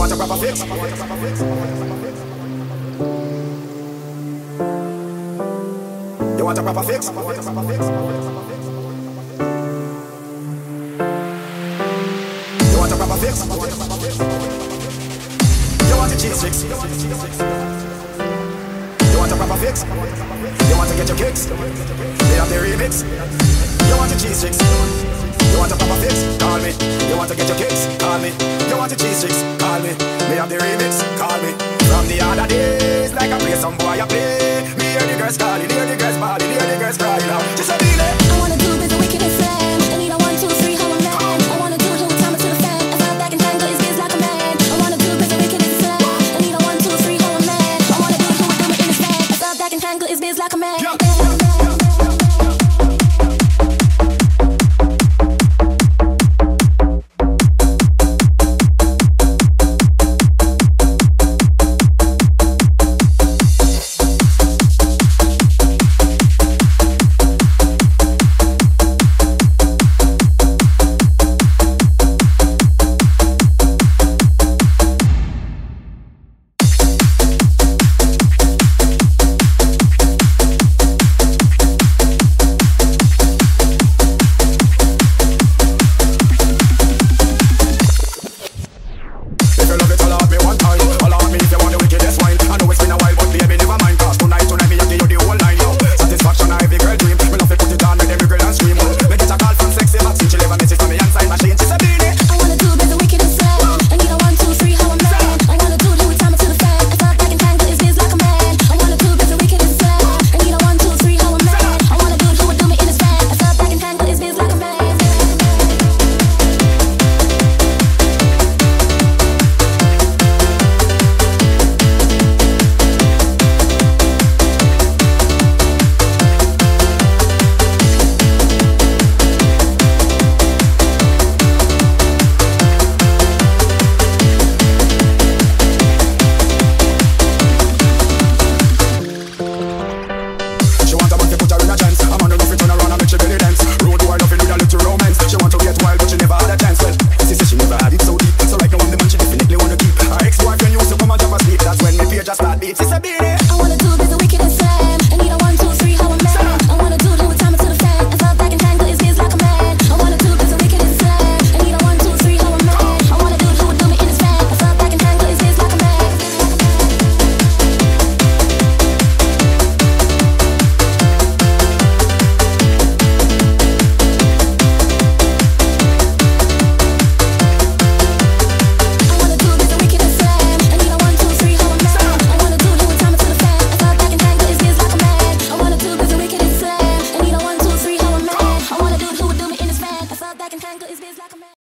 want a proper fix? You want a proper fix? You want a proper fix? You want a cheese fix? You want a proper fix? You want to get your kicks? They have the remix. You want a cheese fix? You want a proper fix? Call me. You want to get your kicks? Call me. You want a cheese fix? Call me. They have the remix. Call me. From the other days, like I play some boy, I